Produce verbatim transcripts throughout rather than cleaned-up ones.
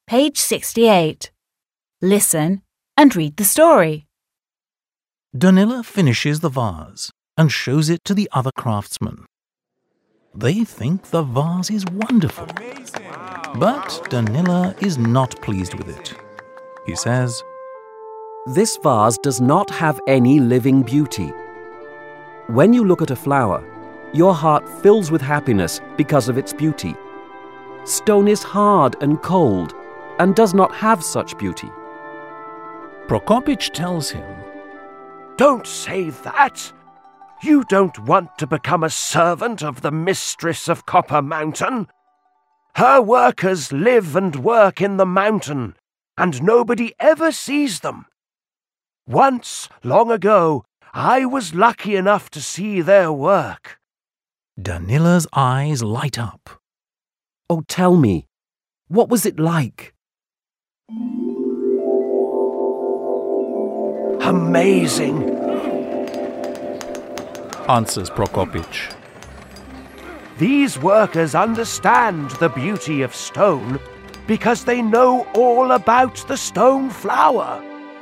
Page sixty-eight. Listen and read the story. Donilla finishes the vase and shows it to the other craftsmen. They think the vase is wonderful. Amazing. Wow. But Donilla is not pleased with it. He says, "This vase does not have any living beauty. When you look at a flower, your heart fills with happiness because of its beauty. Stone is hard and cold and does not have such beauty." Prokopich tells him, "Don't say that. You don't want to become a servant of the mistress of Copper Mountain. Her workers live and work in the mountain, and nobody ever sees them. Once, long ago, I was lucky enough to see their work." Donilla's eyes light up. "Oh, tell me, what was it like?" "Amazing," answers Prokopich. "These workers understand the beauty of stone because they know all about the stone flower."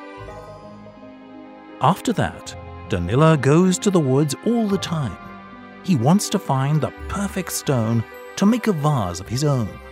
After that, Donilla goes to the woods all the time. He wants to find the perfect stone to make a vase of his own.